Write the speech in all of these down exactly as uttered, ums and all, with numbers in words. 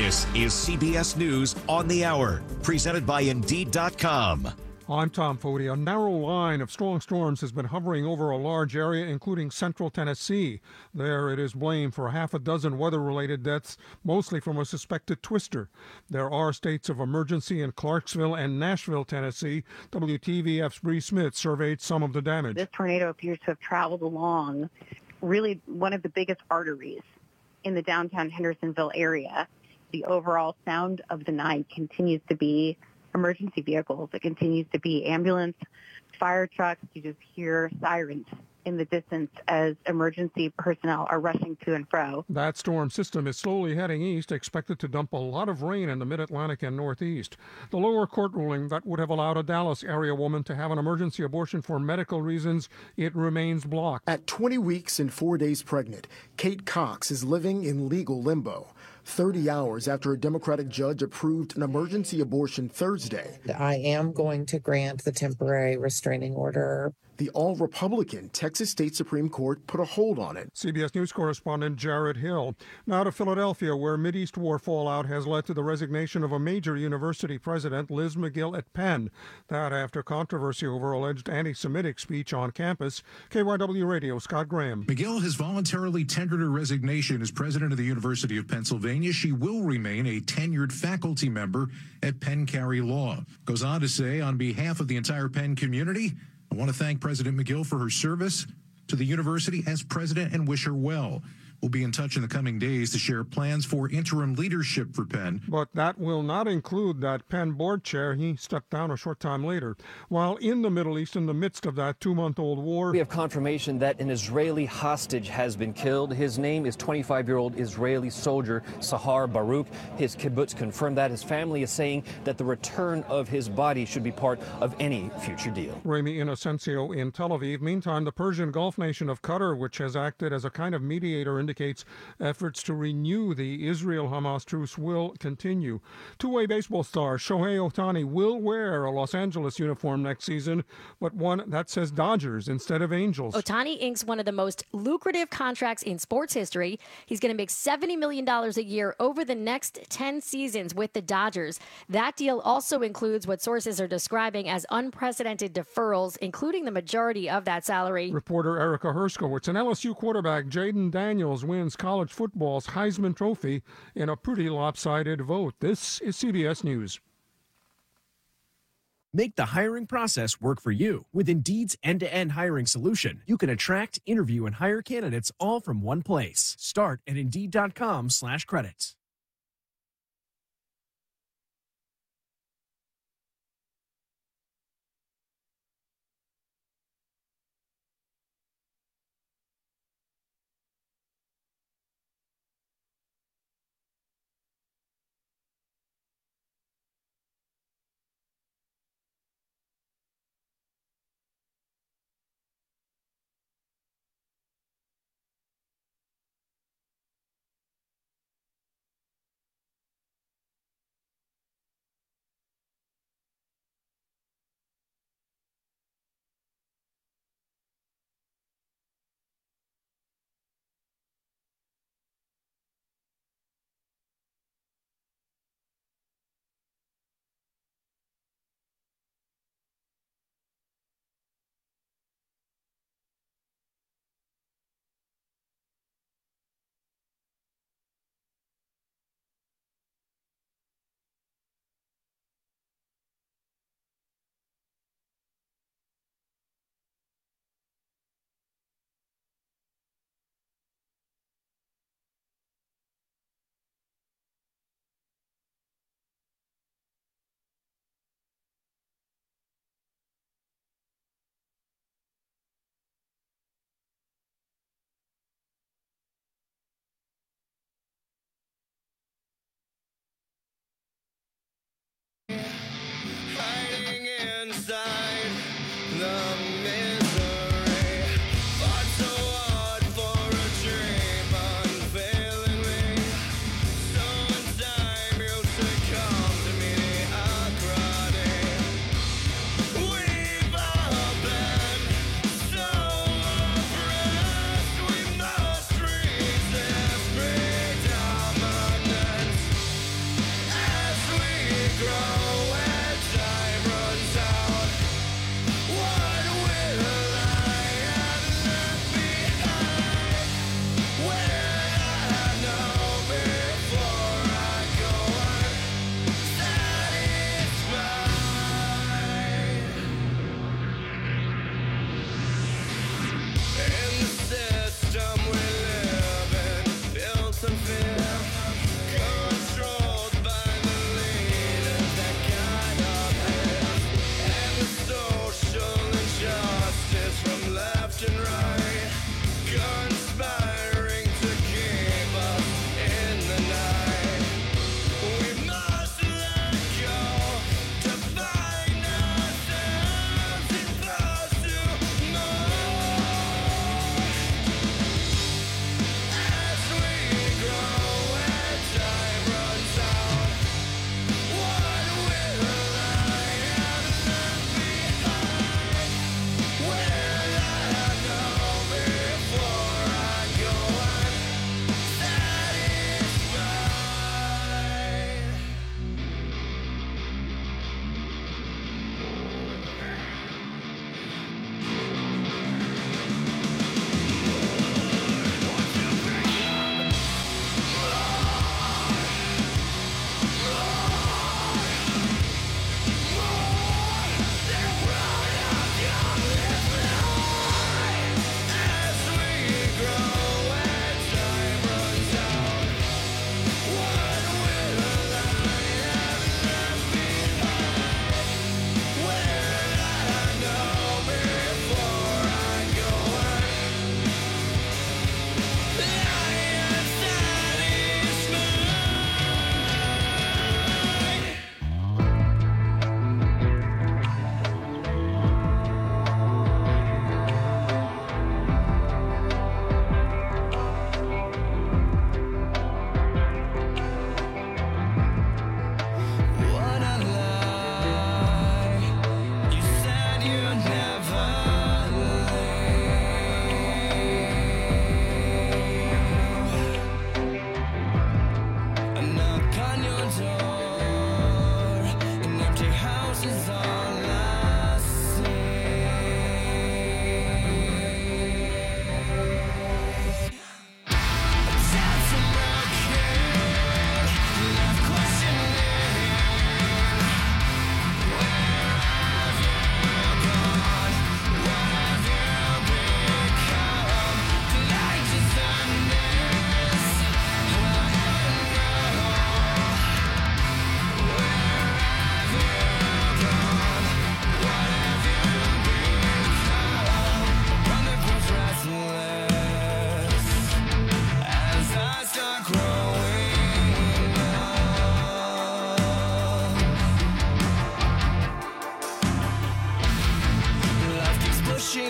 This is C B S News on the Hour, presented by Indeed dot com. I'm Tom Foti. A narrow line of strong storms has been hovering over a large area, including central Tennessee. There it is blamed for half a dozen weather-related deaths, mostly from a suspected twister. There are states of emergency in Clarksville and Nashville, Tennessee. W T V F's Bree Smith surveyed some of the damage. This tornado appears to have traveled along really one of the biggest arteries in the downtown Hendersonville area. The overall sound of the night continues to be emergency vehicles. It continues to be ambulance, fire trucks. You just hear sirens in the distance as emergency personnel are rushing to and fro. That storm system is slowly heading east, expected to dump a lot of rain in the mid-Atlantic and northeast. The lower court ruling that would have allowed a Dallas area woman to have an emergency abortion for medical reasons, it remains blocked. At twenty weeks and four days pregnant, Kate Cox is living in legal limbo. thirty hours after a Democratic judge approved an emergency abortion Thursday. I am going to grant the temporary restraining order. The all-Republican Texas State Supreme Court put a hold on it. C B S News correspondent Jared Hill. Now to Philadelphia, where Mideast war fallout has led to the resignation of a major university president, Liz Magill at Penn. That after controversy over alleged anti-Semitic speech on campus. K Y W Radio, Scott Graham. Magill has voluntarily tendered her resignation as president of the University of Pennsylvania. She will remain a tenured faculty member at Penn Cary Law. Goes on to say, on behalf of the entire Penn community, I want to thank President Magill for her service to the university as president and wish her well. We'll be in touch in the coming days to share plans for interim leadership for Penn. But that will not include that Penn board chair. He stepped down a short time later. While in the Middle East, in the midst of that two-month-old war, we have confirmation that an Israeli hostage has been killed. His name is twenty-five-year-old Israeli soldier Sahar Baruch. His kibbutz confirmed that. His family is saying that the return of his body should be part of any future deal. Rami Inocencio in Tel Aviv. Meantime, the Persian Gulf nation of Qatar, which has acted as a kind of mediator in indicates efforts to renew the Israel-Hamas truce will continue. Two-way baseball star Shohei Ohtani will wear a Los Angeles uniform next season, but one that says Dodgers instead of Angels. Ohtani inks one of the most lucrative contracts in sports history. He's going to make seventy million dollars a year over the next ten seasons with the Dodgers. That deal also includes what sources are describing as unprecedented deferrals, including the majority of that salary. Reporter Erica Herskowitz. An L S U quarterback, Jaden Daniels, wins college football's Heisman Trophy in a pretty lopsided vote. This is C B S News. Make the hiring process work for you. With Indeed's end-to-end hiring solution, you can attract, interview, and hire candidates all from one place. Start at Indeed.com slash credits.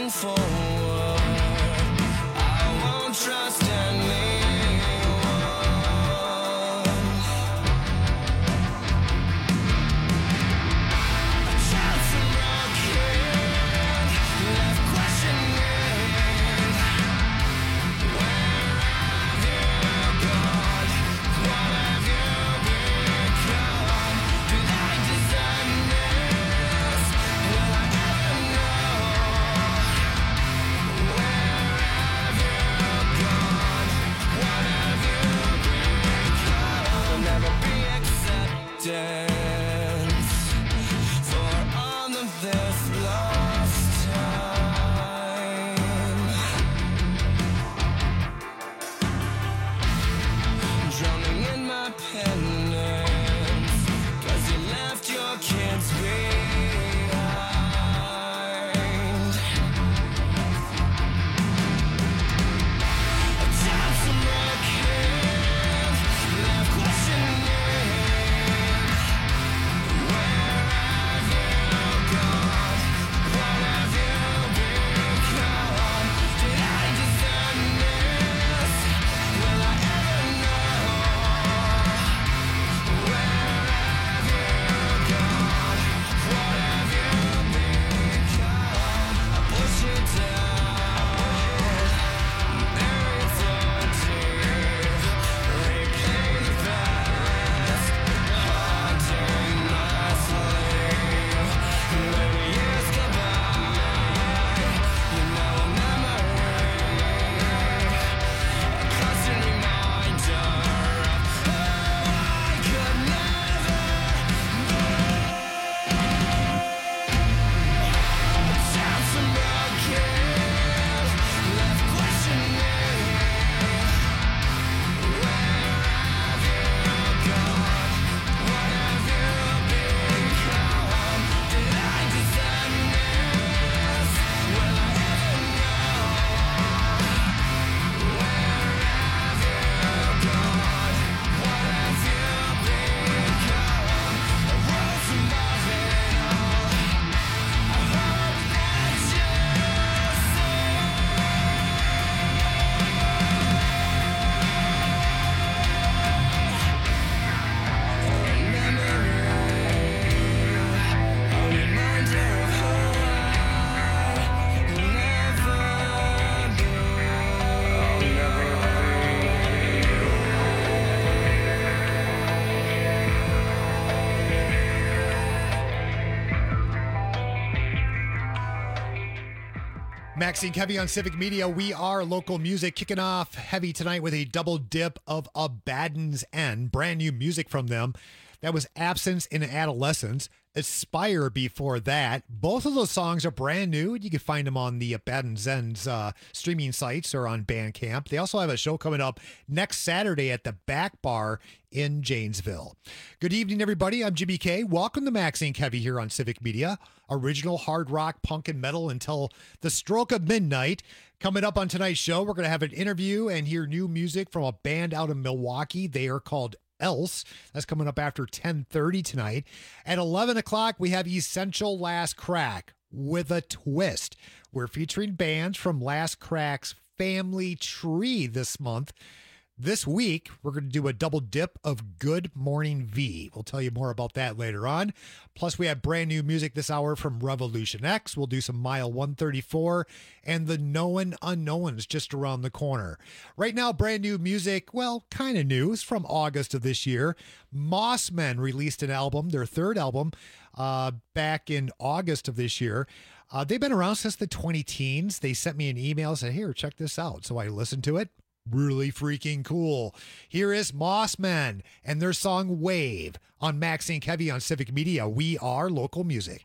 moving forward. I won't trust anyone. A child from broken, left questioning. Where have you gone? What have you become? Did I design this? Will I ever know? Where have you gone? What have you become? There'll never be acceptance for all of this lost time. Drowning in my penance, 'cause you left your kids behind. A child from broken, left questioning. Where have you gone? What have you become? Did I deserve this? Will I ever know? Where have you gone? What have you become? I push you down, bury it so deep, replay the past, haunting my sleep. Many years go by, you know a memory, a constant reminder of who I could never be. A child from broken, left questioning. Where have you gone? What have you become? Did I deserve this? Will I ever know? Where have you gone? What have you become? A road from above it all. I hope that you see. Maxine Kevy on Civic Media. We are local music, kicking off heavy tonight with a double dip of Abaddon's End. Brand new music from them. That was Absence in Adolescence. Aspire before that. Both of those songs are brand new. You can find them on the Abaddon's End's uh, streaming sites or on Bandcamp. They also have a show coming up next Saturday at the Back Bar in Janesville. Good evening, everybody. I'm Jimmy K. Welcome to Maxine Kevy here on Civic Media. Original hard rock, punk, and metal until the stroke of midnight. Coming up on tonight's show, we're going to have an interview and hear new music from a band out of Milwaukee. They are called Else. That's coming up after ten thirty tonight. At eleven o'clock, we have Essential Last Crack with a Twist. We're featuring bands from Last Crack's family tree this month. This week, we're going to do a double dip of Good Morning V. We'll tell you more about that later on. Plus, we have brand new music this hour from Revolution X. We'll do some Mile one thirty-four and the Known Unknowns just around the corner. Right now, brand new music, well, kind of new. It's from August of this year. Mossmen released an album, their third album, uh, back in August of this year. Uh, they've been around since the twenty teens. They sent me an email and said, here, check this out. So I listened to it. Really freaking cool. Here is Mossmen and their song Wave on Maxine Kevy on Civic Media. We are local music.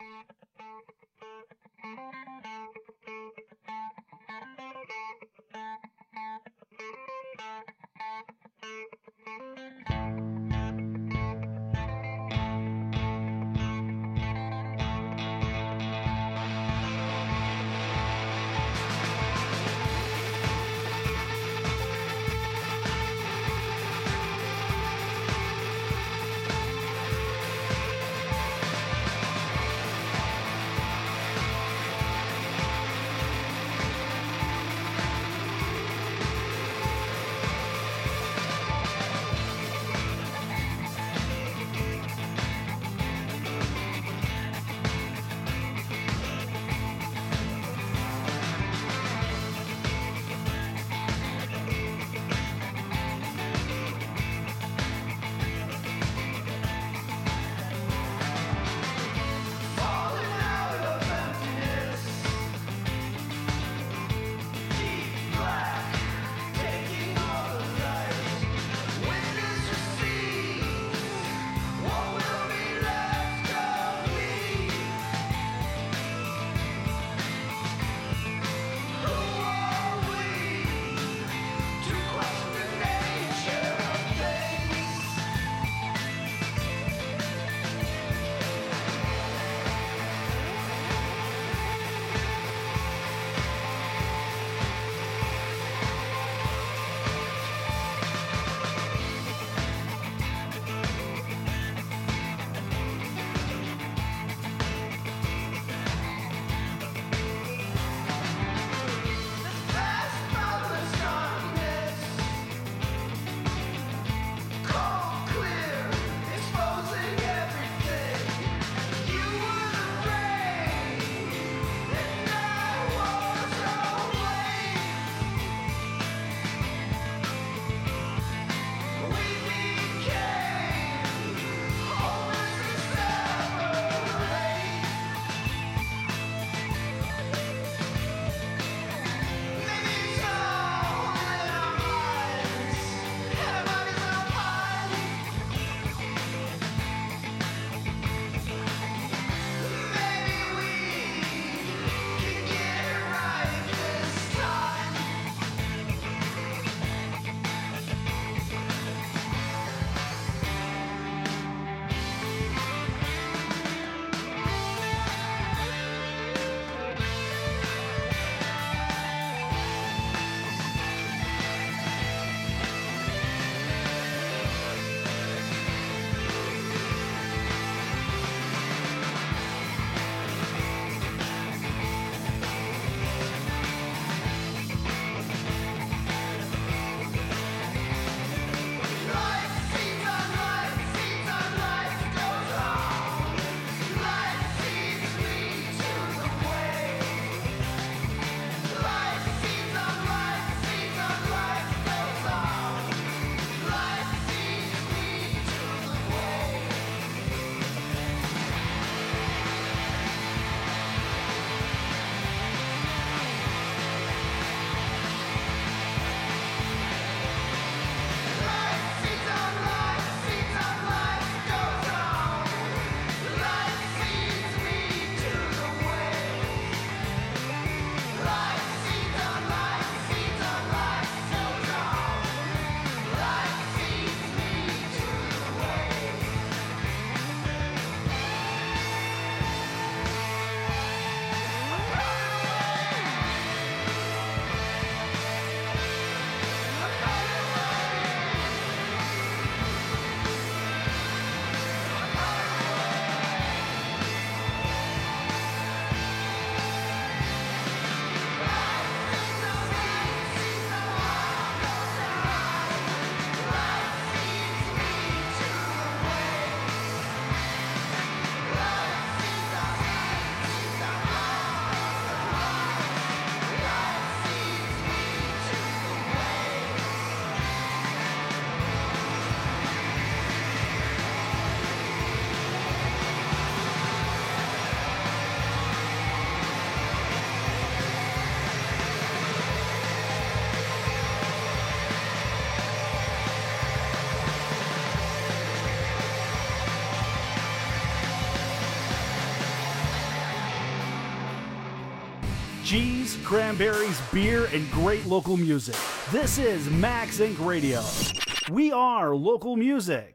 cheese, cranberries, beer, and great local music. This is Max Incorporated. Radio. We are local music.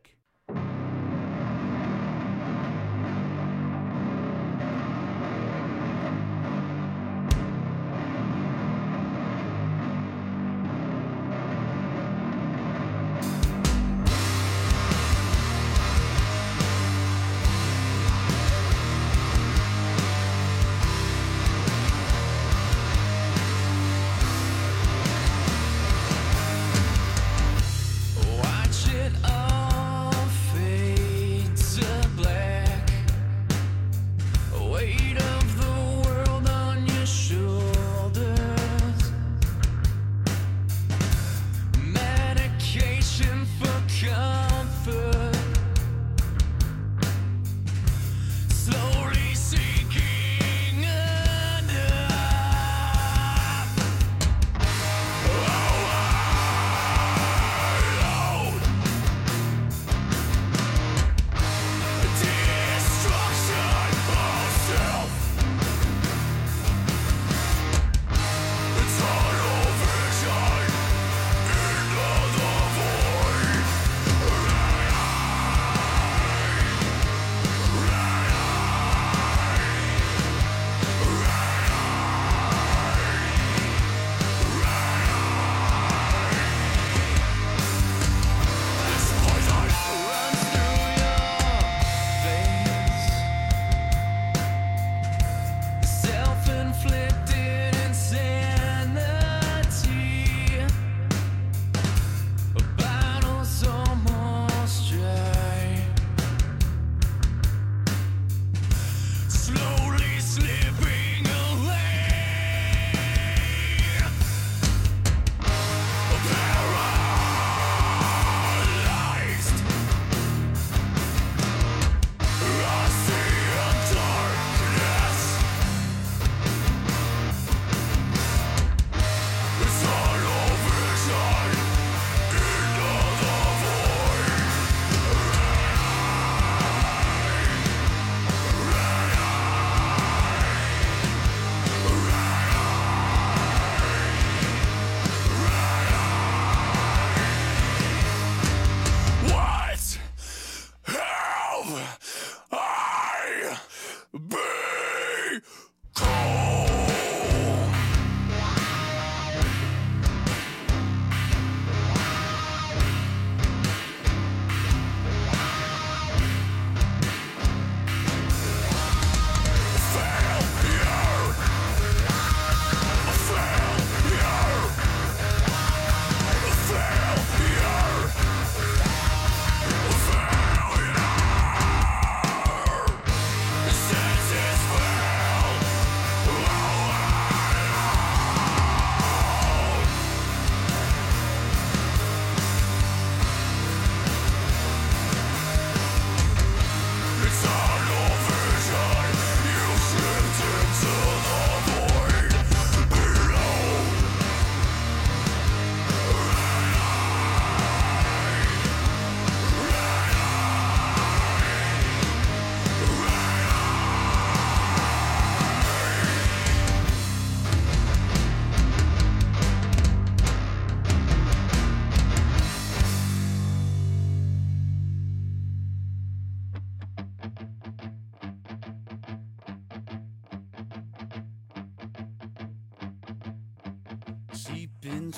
Seeping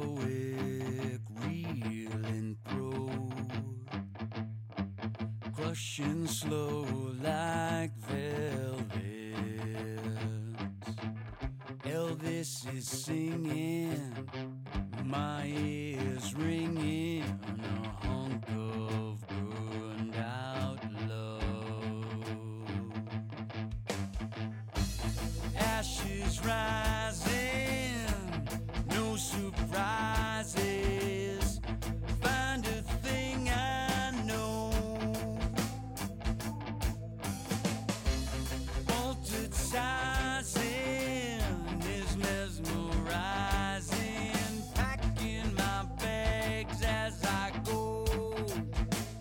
stoic, reeling through, crushing slow like velvet. Elvis is singing, my ears ringing, a hunk of burned out love. Ashes rising, no surprises, find a thing I know. Altered sizing is mesmerizing, packing my bags as I go.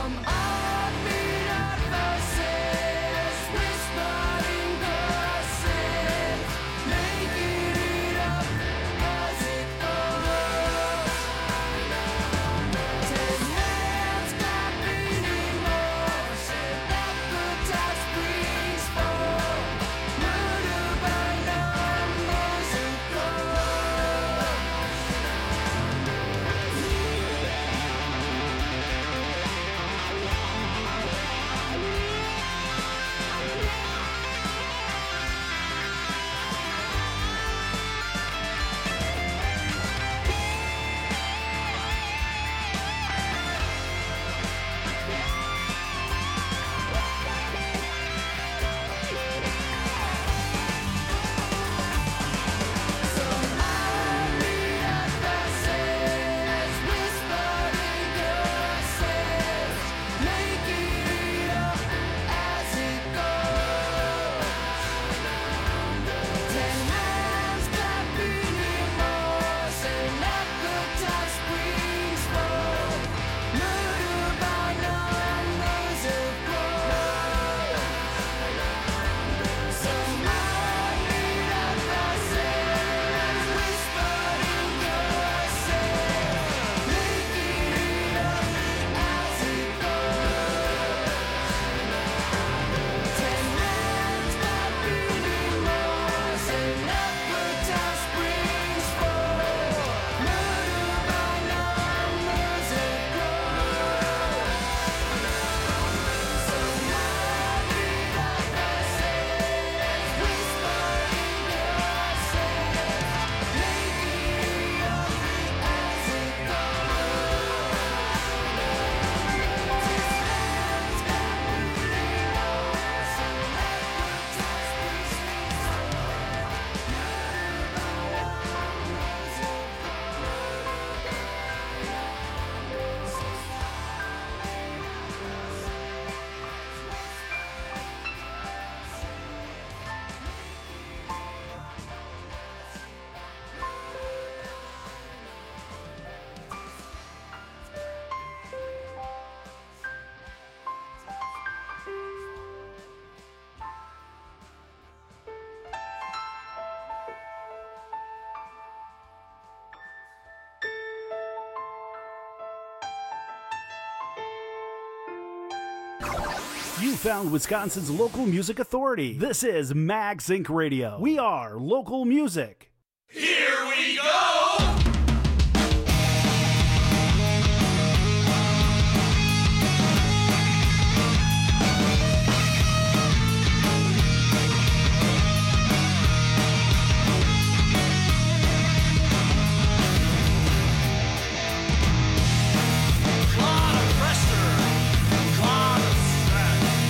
You found Wisconsin's local music authority. This is Mag Sync Radio. We are local music. Here we go!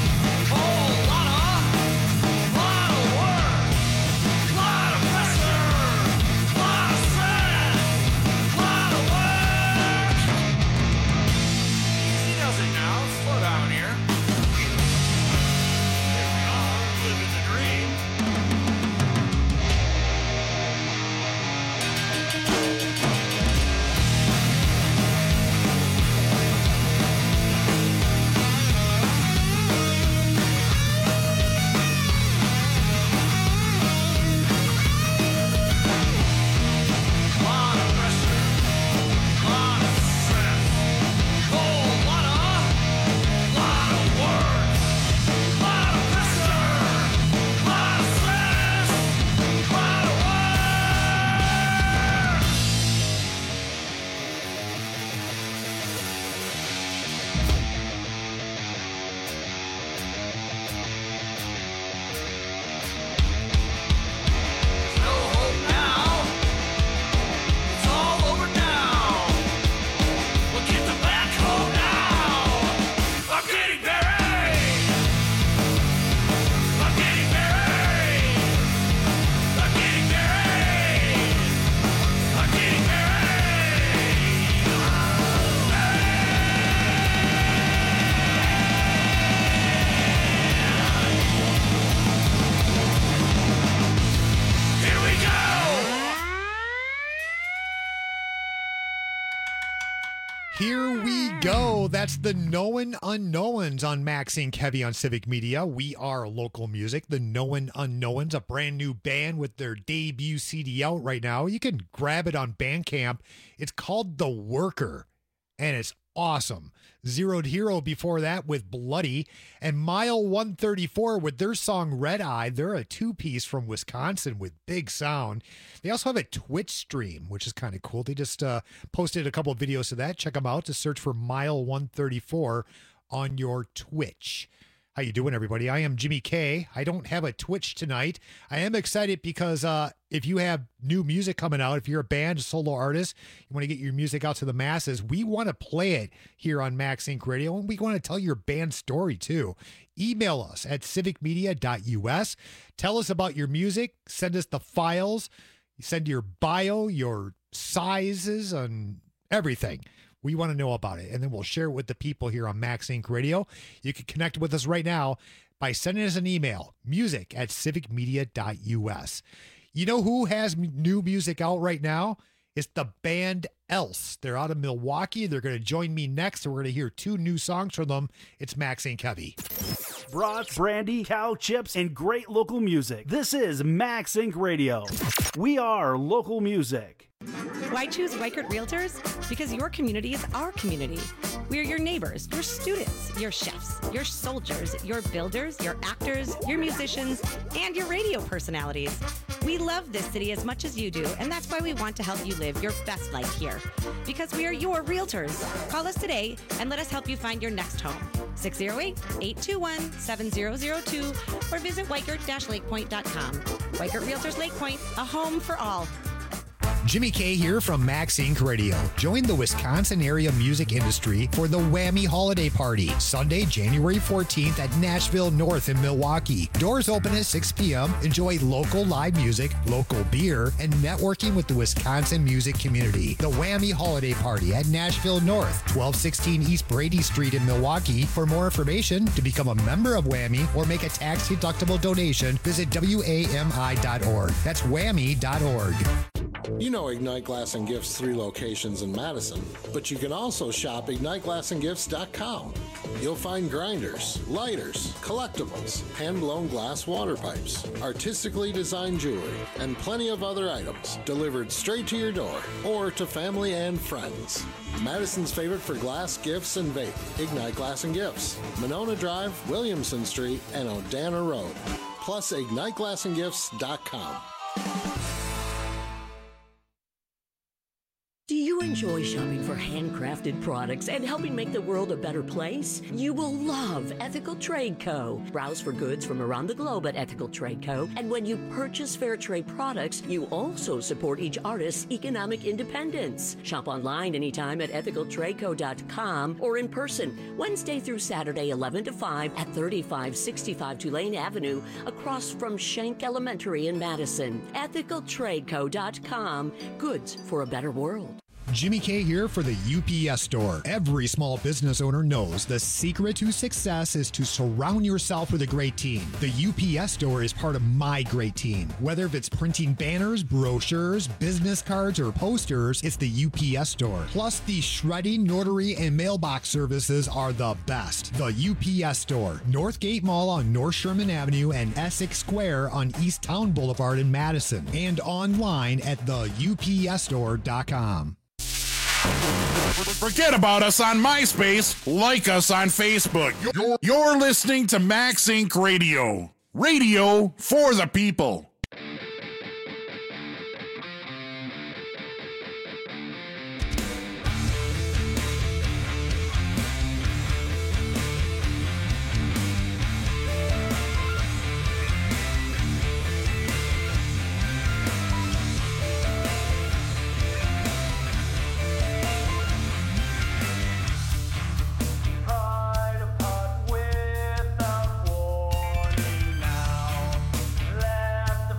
Lot of pressure. So that's the Known Unknowns on Maxine Kevy on Civic Media. We are local music. The Known Unknowns, a brand new band with their debut C D out right now. You can grab it on Bandcamp. It's called The Worker, and it's awesome. Zeroed Hero before that with Bloody, and Mile one thirty-four with their song Red Eye. They're a two-piece from Wisconsin with big sound. They also have a Twitch stream, which is kind of cool. They just uh, posted a couple of videos of that. Check them out. Just search for Mile one thirty-four on your Twitch. How you doing, everybody? I am Jimmy K. I don't have a Twitch tonight. I am excited because uh, if you have new music coming out, if you're a band, a solo artist, you want to get your music out to the masses, we want to play it here on Max Inc Radio, and we want to tell your band story too. Email us at civic media dot u s. Tell us about your music. Send us the files. Send your bio, your sizes, and everything. We want to know about it, and then we'll share it with the people here on Max Inc Radio. You can connect with us right now by sending us an email, music at civic media dot u s. You know who has m- new music out right now? It's the band Else. They're out of Milwaukee. They're going to join me next, and we're going to hear two new songs from them. It's Max Inc Heavy. Brats, brandy, cow chips, and great local music. This is Max Inc Radio. We are local music. Why choose Weichert Realtors? Because your community is our community. We are your neighbors, your students, your chefs, your soldiers, your builders, your actors, your musicians, and your radio personalities. We love this city as much as you do, and that's why we want to help you live your best life here. Because we are your realtors. Call us today and let us help you find your next home. six oh eight, eight two one, seven oh oh two or visit weichert dash lake point dot com. Weichert Realtors Lake Point, a home for all. Jimmy K here from Max Inc Radio. Join the Wisconsin area music industry for the Whammy Holiday Party, Sunday, January fourteenth at Nashville North in Milwaukee. Doors open at six p.m. Enjoy local live music, local beer, and networking with the Wisconsin music community. The Whammy Holiday Party at Nashville North, twelve sixteen East Brady Street in Milwaukee. For more information, to become a member of Whammy or make a tax-deductible donation, visit W A M I dot org. That's whammy dot org. You know Ignite Glass and Gifts' three locations in Madison, but you can also shop ignite glass and gifts dot com. You'll find grinders, lighters, collectibles, hand-blown glass water pipes, artistically designed jewelry, and plenty of other items delivered straight to your door or to family and friends. Madison's favorite for glass, gifts, and vape, Ignite Glass and Gifts, Monona Drive, Williamson Street, and Odana Road. Plus ignite glass and gifts dot com. Do you enjoy shopping for handcrafted products and helping make the world a better place? You will love Ethical Trade Co. Browse for goods from around the globe at Ethical Trade Co. And when you purchase fair trade products, you also support each artist's economic independence. Shop online anytime at ethical trade co dot com or in person, Wednesday through Saturday, eleven to five at thirty-five sixty-five Tulane Avenue, across from Schenck Elementary in Madison. ethical trade co dot com. Goods for a better world. Jimmy K here for the U P S Store. Every small business owner knows the secret to success is to surround yourself with a great team. The U P S Store is part of my great team. Whether if it's printing banners, brochures, business cards, or posters, it's the U P S Store. Plus, the shredding, notary, and mailbox services are the best. The U P S Store. Northgate Mall on North Sherman Avenue and Essex Square on East Town Boulevard in Madison. And online at the U P S store dot com. Forget about us on MySpace. Like us on Facebook. You're, you're listening to Max Inc Radio. Radio for the people. Left the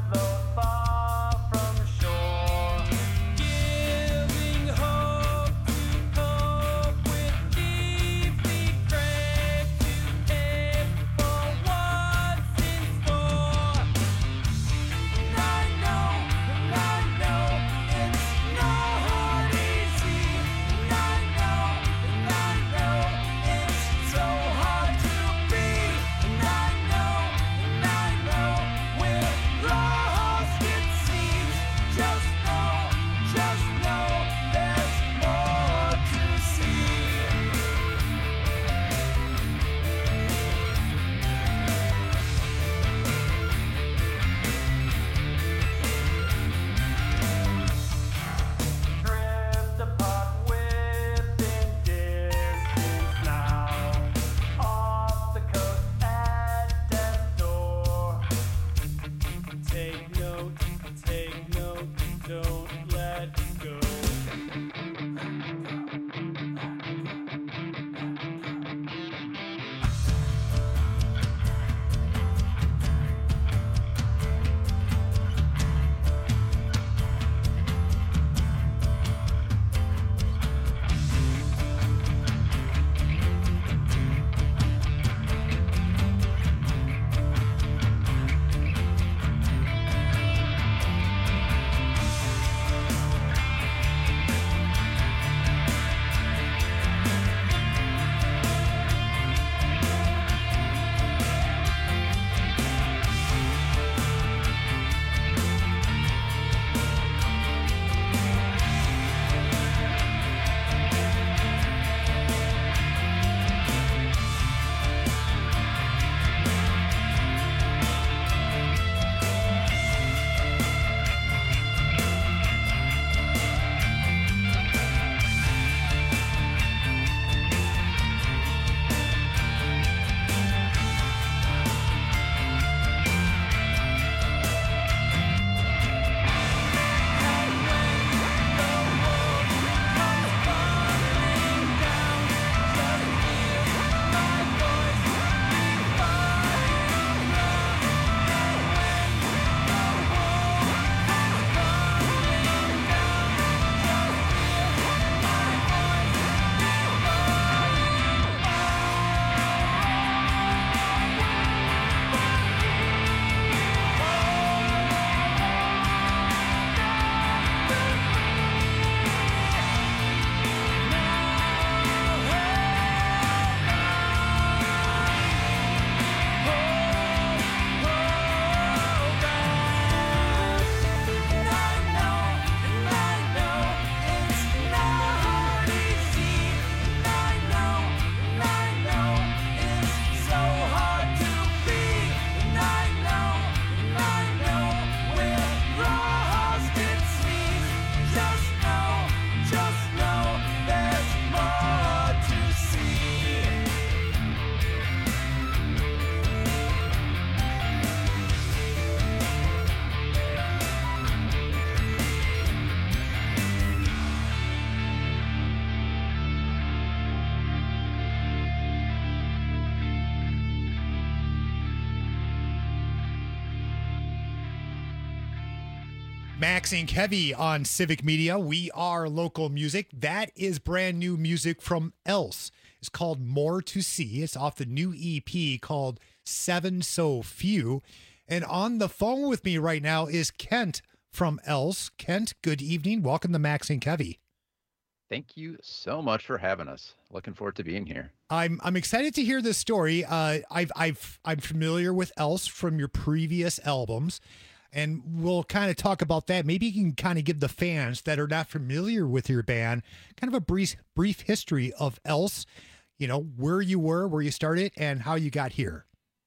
Maxing Heavy on Civic Media. We are local music. That is brand new music from Else. It's called More to See. It's off the new E P called Seven So Few. And on the phone with me right now is Kent from Else. Kent, good evening. Welcome to Maxing Heavy. Thank you so much for having us. Looking forward to being here. I'm I'm excited to hear this story. Uh, I've I've I'm familiar with Else from your previous albums, and we'll kind of talk about that. Maybe you can kind of give the fans that are not familiar with your band kind of a brief brief history of Else. You know, where you were, where you started, and how you got here.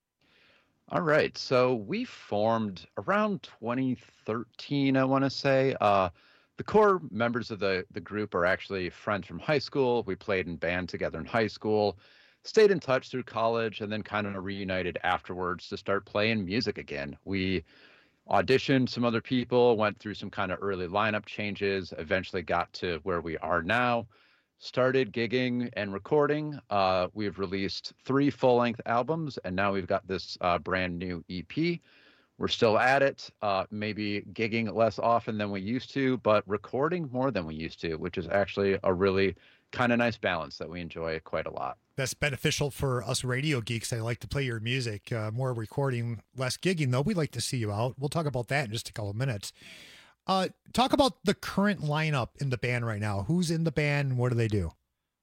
All right. So we formed around twenty thirteen, I want to say. Uh, the core members of the, the group are actually friends from high school. We played in band together in high school, stayed in touch through college, and then kind of reunited afterwards to start playing music again. We auditioned some other people, went through some kind of early lineup changes, eventually got to where we are now. Started gigging and recording. Uh, we've released three full-length albums, and now we've got this uh, brand new E P. We're still at it, uh, maybe gigging less often than we used to, but recording more than we used to, which is actually a really kind of nice balance that we enjoy quite a lot. That's beneficial for us radio geeks. I like to play your music, uh, more recording, less gigging, though. We'd like to see you out. We'll talk about that in just a couple of minutes. Uh, talk about the current lineup in the band right now. Who's in the band and what do they do?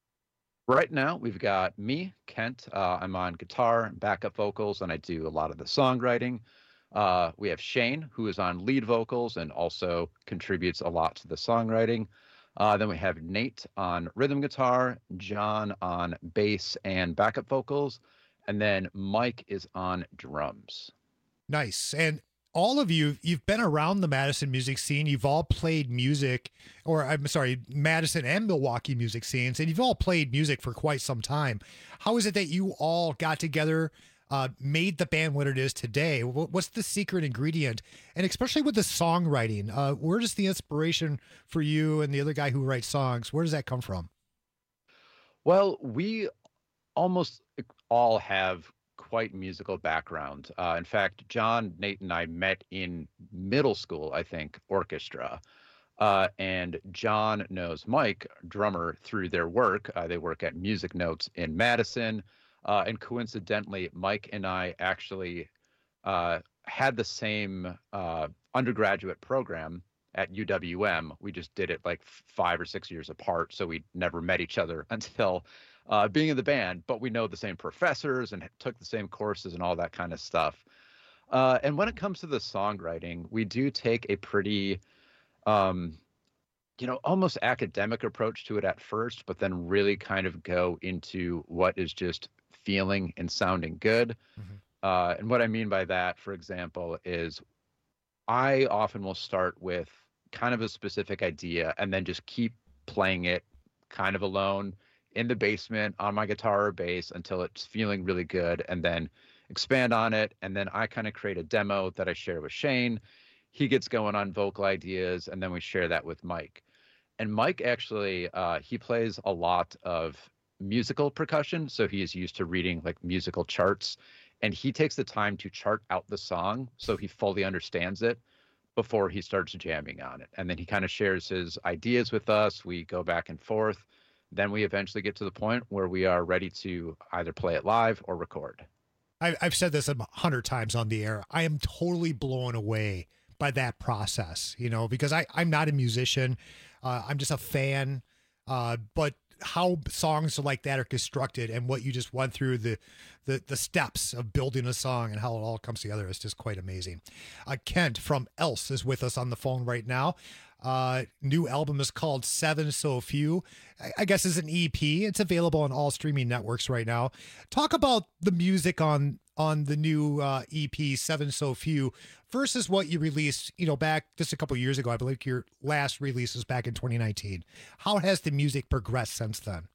Right now, we've got me, Kent. Uh, I'm on guitar and backup vocals, and I do a lot of the songwriting. Uh, we have Shane, who is on lead vocals and also contributes a lot to the songwriting. Uh, then we have Nate on rhythm guitar, John on bass and backup vocals, and then Mike is on drums. Nice. And all of you, you've been around the Madison music scene. You've all played music, or I'm sorry, Madison and Milwaukee music scenes, and you've all played music for quite some time. How is it that you all got together, uh, made the band what it is today? What's the secret ingredient? And especially with the songwriting, uh, where does the inspiration for you and the other guy who writes songs, where does that come from? Well, we almost all have quite musical background. Uh, in fact, John, Nate, and I met in middle school, I think, orchestra. Uh, and John knows Mike, drummer, through their work. Uh, they work at Music Notes in Madison. Uh, and coincidentally, Mike and I actually uh, had the same uh, undergraduate program at U W M. We just did it like five or six years apart, so we never met each other until uh, being in the band, but we know the same professors and took the same courses and all that kind of stuff. Uh, and when it comes to the songwriting, we do take a pretty, um, you know, almost academic approach to it at first, but then really kind of go into what is just feeling and sounding good. Mm-hmm. Uh, and what I mean by that, for example, is I often will start with kind of a specific idea and then just keep playing it kind of alone in the basement on my guitar or bass until it's feeling really good, and then expand on it. And then I kind of create a demo that I share with Shane. He gets going on vocal ideas, and then we share that with Mike. And Mike actually, uh, he plays a lot of musical percussion, so he is used to reading like musical charts, and he takes the time to chart out the song so he fully understands it before he starts jamming on it. And then he kind of shares his ideas with us. We go back and forth. Then we eventually get to the point where we are ready to either play it live or record. I've said this a hundred times on the air. I am totally blown away by that process, you know, because I, I'm not a musician. Uh, I'm just a fan. Uh, but how songs like that are constructed and what you just went through, the, the, the steps of building a song and how it all comes together is just quite amazing. Uh, Kent from Else is with us on the phone right now. Uh, new album is called Seven So Few. I, I guess it's an E P. It's available on all streaming networks right now. Talk about the music on on the new uh, E P Seven So Few versus what you released, you know, back just a couple of years ago. I believe your last release was back in twenty nineteen. How has the music progressed since then?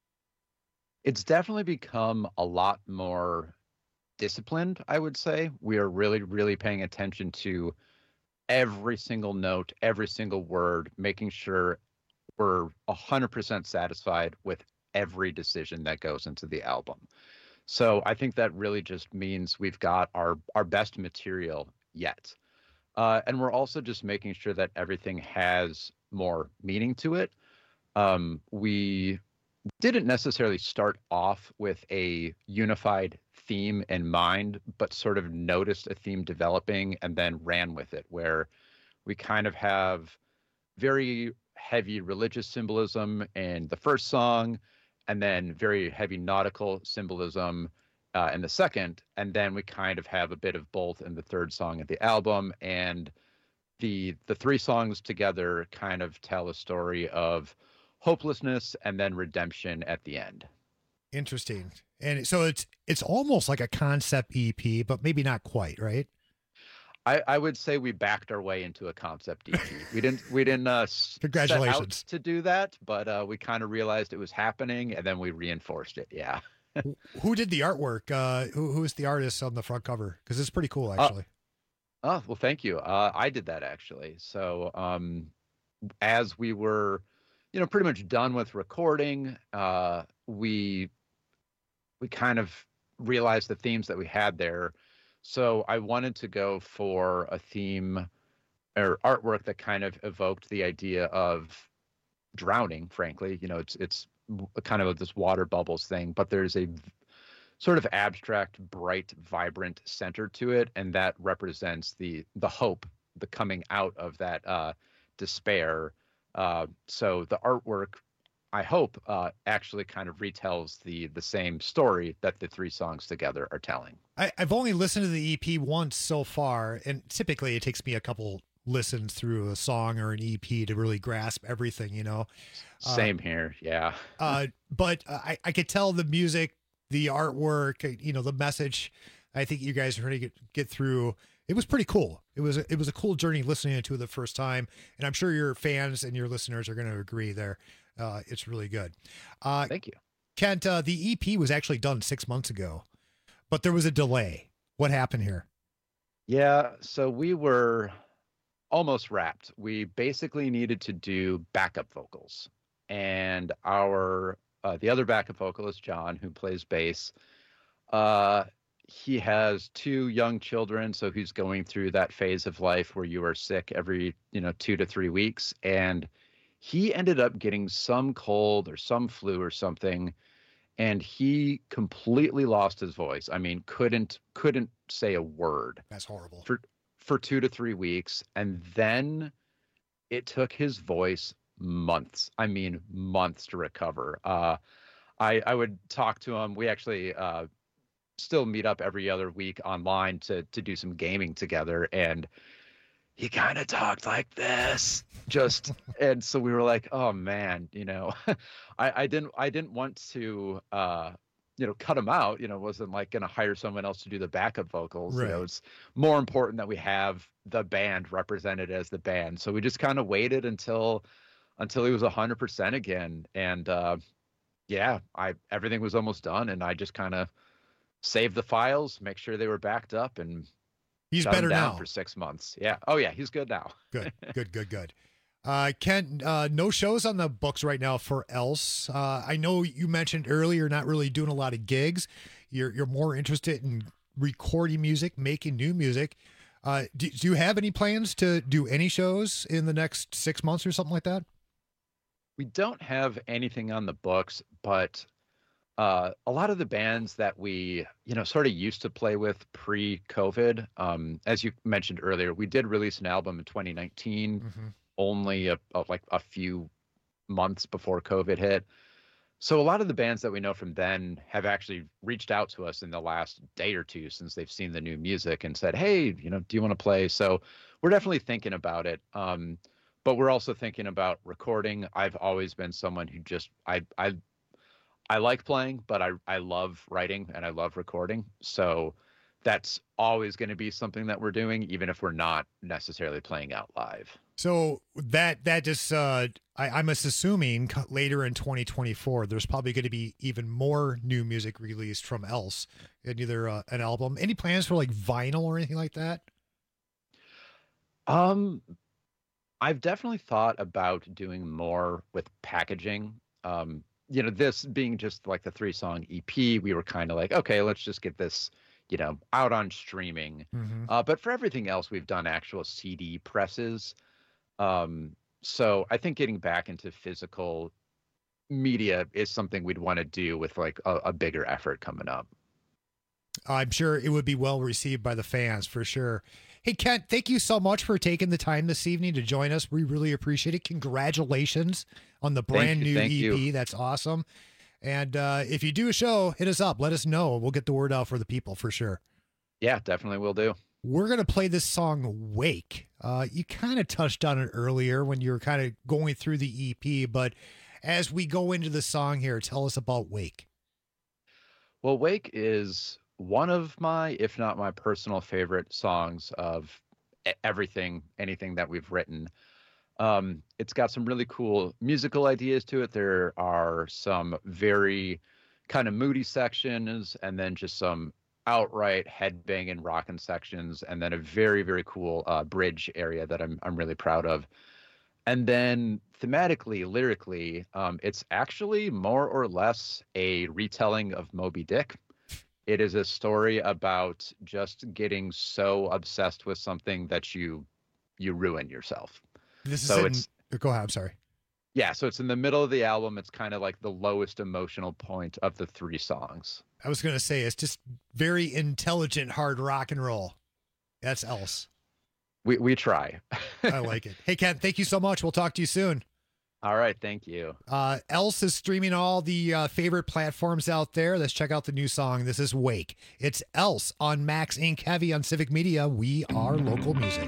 It's definitely become a lot more disciplined, I would say. We are really, really paying attention to every single note, every single word, making sure we're one hundred percent satisfied with every decision that goes into the album. So I think that really just means we've got our, our best material yet. Uh, and we're also just making sure that everything has more meaning to it. Um, we didn't necessarily start off with a unified theme in mind, but sort of noticed a theme developing and then ran with it, where we kind of have very heavy religious symbolism in the first song, and then very heavy nautical symbolism uh, in the second, and then we kind of have a bit of both in the third song of the album. And the the three songs together kind of tell a story of hopelessness and then redemption at the end. Interesting. And so it's it's almost like a concept E P, but maybe not quite, right? I, I would say we backed our way into a concept E P. We didn't we didn't uh, Congratulations. set out to do that, but uh, we kind of realized it was happening, and then we reinforced it. Yeah. Who did the artwork? Uh, who who is the artist on the front cover? Because it's pretty cool, actually. Uh, oh well, thank you. Uh, I did that actually. So um, as we were, you know, pretty much done with recording, uh, we we kind of realized the themes that we had there. So I wanted to go for a theme or artwork that kind of evoked the idea of drowning, frankly. You know, it's it's kind of this water bubbles thing, but there's a sort of abstract, bright, vibrant center to it, and that represents the the hope, the coming out of that uh, despair. Uh, so the artwork, I hope, uh, actually kind of retells the the same story that the three songs together are telling. I, I've only listened to the E P once so far, and typically it takes me a couple listens through a song or an E P to really grasp everything, you know. Same uh, here, yeah. uh, but uh, I, I could tell the music, the artwork, uh, you know, the message. I think you guys are going to get get through. It was pretty cool. It was a, it was a cool journey listening to it the first time, and I'm sure your fans and your listeners are going to agree there. Uh, it's really good. Uh, Thank you. Kent, uh, the E P was actually done six months ago, but there was a delay. What happened here? Yeah, so we were almost wrapped. We basically needed to do backup vocals, and our uh, the other backup vocalist, John, who plays bass, uh, he has two young children, so he's going through that phase of life where you are sick every, you know, two to three weeks, and he ended up getting some cold or some flu or something, and he completely lost his voice. I mean, couldn't couldn't say a word. That's horrible. For for two to three weeks, and then it took his voice months. I mean, months to recover. Uh, I I would talk to him. We actually uh, still meet up every other week online to to do some gaming together, and he kind of talked like this, just, and so we were like, oh man, you know, I I didn't I didn't want to uh, you know, cut him out. You know, wasn't like going to hire someone else to do the backup vocals. Right. You know, it's more important that we have the band represented as the band. So we just kind of waited until until he was a hundred percent again, and uh, yeah, I everything was almost done, and I just kind of saved the files, make sure they were backed up, and he's shut him better down now for six months. Yeah. Oh yeah, he's good now. Good, good, good, good. Uh, Kent, uh, no shows on the books right now for Else. Uh, I know you mentioned earlier you're not really doing a lot of gigs. You're you're more interested in recording music, making new music. Uh, do, do you have any plans to do any shows in the next six months or something like that? We don't have anything on the books, but uh, a lot of the bands that we, you know, sort of used to play with pre-COVID, um, as you mentioned earlier, we did release an album in twenty nineteen. Mm-hmm. Only a, a, like a few months before COVID hit. So a lot of the bands that we know from then have actually reached out to us in the last day or two since they've seen the new music and said, hey, you know, do you want to play? So we're definitely thinking about it. Um, but we're also thinking about recording. I've always been someone who just, I, I, I like playing, but I, I love writing and I love recording. So that's always going to be something that we're doing, even if we're not necessarily playing out live. So that that just uh, I, I'm just assuming later in twenty twenty-four, there's probably going to be even more new music released from Else, in either uh, an album. Any plans for like vinyl or anything like that? Um, I've definitely thought about doing more with packaging. Um, you know, this being just like the three song E P, we were kind of like, okay, let's just get this, you know, out on streaming. Mhm. Uh, but for everything else, we've done actual C D presses. Um, so I think getting back into physical media is something we'd want to do with like a, a bigger effort coming up. I'm sure it would be well received by the fans for sure. Hey, Kent, thank you so much for taking the time this evening to join us. We really appreciate it. Congratulations on the brand Thank you, new thank E P. you. That's awesome. And uh, if you do a show, hit us up. Let us know. We'll get the word out for the people for sure. Yeah, definitely will do. We're going to play this song, Wake. Uh, you kind of touched on it earlier when you were kind of going through the E P, but as we go into the song here, tell us about Wake. Well, Wake is one of my, if not my personal favorite songs of e- everything, anything that we've written. Um, it's got some really cool musical ideas to it. There are some very kind of moody sections, and then just some outright headbanging rockin' sections, and then a very, very cool uh, bridge area that I'm I'm really proud of. And then thematically, lyrically, um, it's actually more or less a retelling of Moby Dick. It is a story about just getting so obsessed with something that you you ruin yourself. This is so in, it's go ahead. I'm sorry. yeah, so it's in the middle of the album. It's kind of like the lowest emotional point of the three songs. I was going to say it's just very intelligent, hard rock and roll. That's else. We we try. I like it. Hey, Kent, thank you so much. We'll talk to you soon. All right, thank you. Uh, Else is streaming all the uh, favorite platforms out there. Let's check out the new song. This is Wake. It's Else on Max Incorporated. Heavy on Civic Media. We are local music.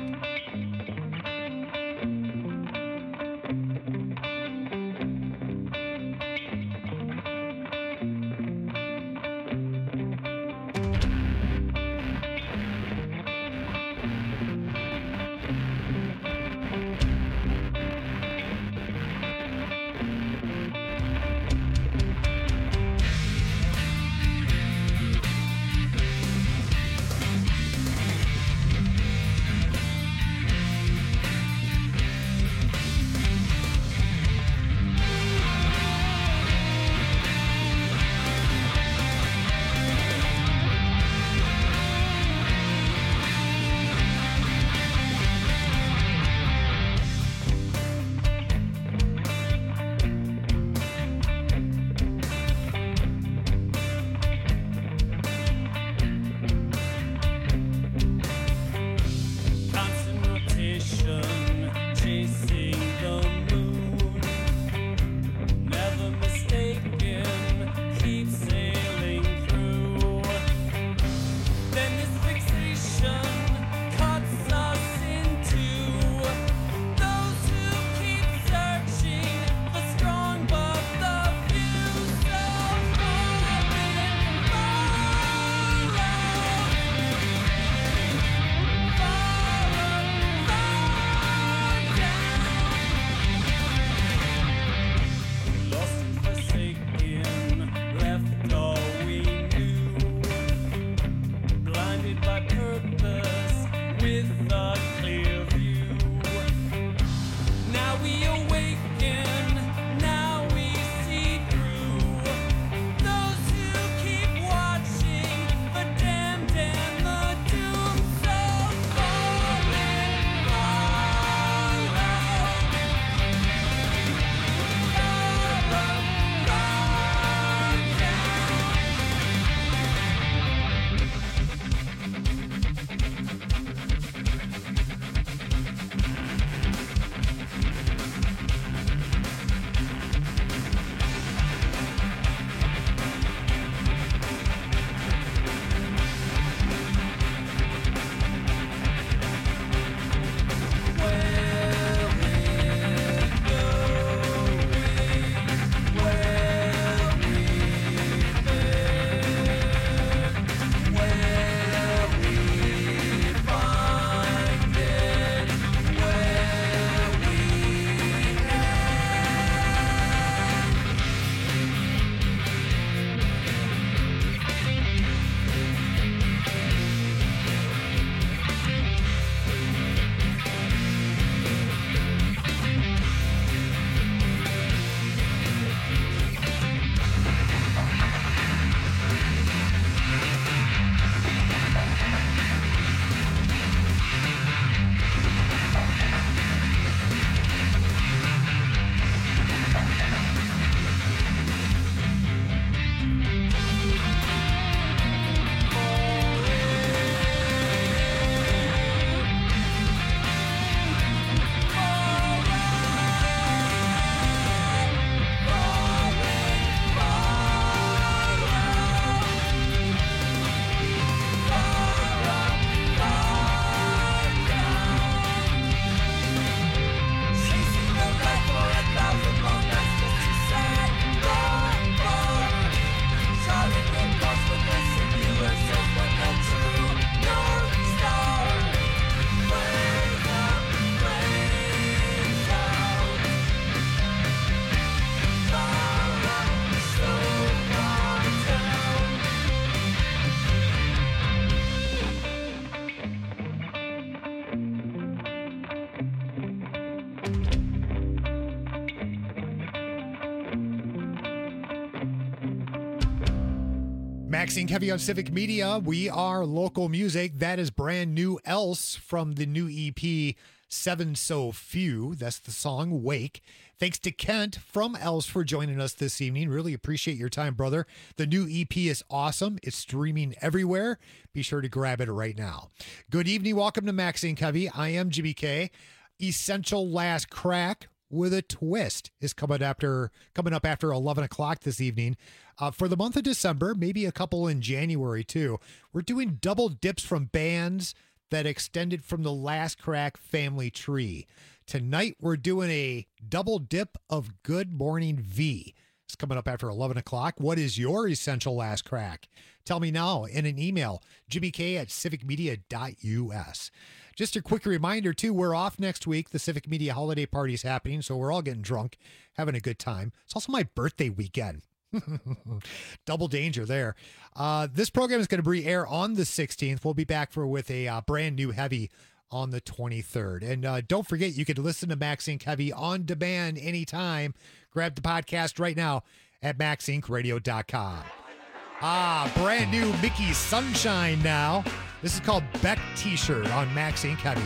Maxine Kevy on Civic Media. We are local music. That is brand new Else from the new E P, Seven So Few. That's the song Wake. Thanks to Kent from Else for joining us this evening. Really appreciate your time, brother. The new E P is awesome. It's streaming everywhere. Be sure to grab it right now. Good evening. Welcome to Maxine Kevy. I am Jimmy K. Essential Last Crack with a Twist is coming after coming up after eleven o'clock this evening. Uh, for the month of December, maybe a couple in January too. We're doing double dips from bands that extended from the Last Crack family tree. Tonight, we're doing a double dip of Good Morning V. It's coming up after eleven o'clock. What is your Essential Last Crack? Tell me now in an email, jimmy k at civic media dot u s. Just a quick reminder, too, we're off next week. The Civic Media holiday party is happening, so we're all getting drunk, having a good time. It's also my birthday weekend. Double danger there. Uh, this program is going to re-air on the sixteenth. We'll be back for with a uh, brand new heavy on the twenty-third. And uh, don't forget, you can listen to Max Inc Heavy on demand anytime. Grab the podcast right now at max inc radio dot com. Ah, brand new Mickey Sunshine now. This is called Beck T-shirt on Max Inc Heavy.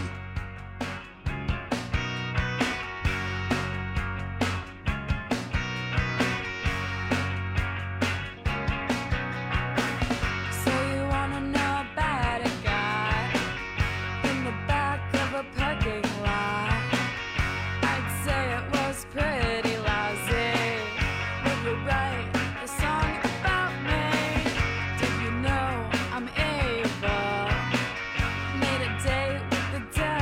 Made a date with the devil.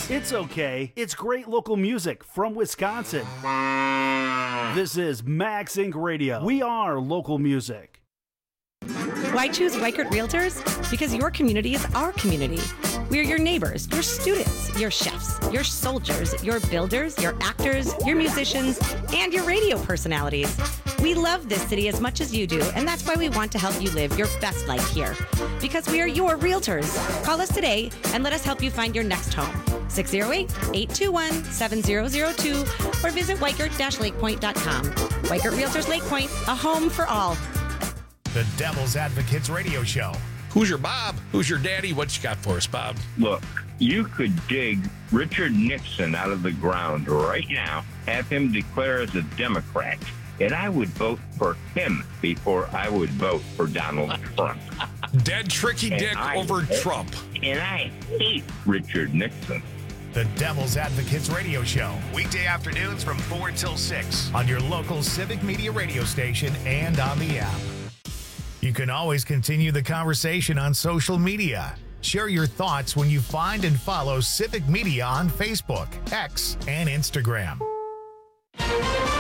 It's okay. It's great local music from Wisconsin. This is Max Inc Radio. We are local music. Why choose Weichert Realtors? Because your community is our community. We are your neighbors, your students, your chefs, your soldiers, your builders, your actors, your musicians, and your radio personalities. We love this city as much as you do, and that's why we want to help you live your best life here. Because we are your realtors. Call us today and let us help you find your next home. six oh eight, eight two one, seven oh oh two or visit weichert dash lakepoint dot com. Weichert Realtors Lake Point, a home for all. The Devil's Advocates Radio Show. Who's your Bob? Who's your daddy? What you got for us, Bob? Look, you could dig Richard Nixon out of the ground right now, have him declare as a Democrat, and I would vote for him before I would vote for Donald Trump. Dead tricky and dick I over hate, Trump. And I hate Richard Nixon. The Devil's Advocates Radio Show. Weekday afternoons from four till six on your local Civic Media radio station and on the app. You can always continue the conversation on social media. Share your thoughts when you find and follow Civic Media on Facebook, X, and Instagram.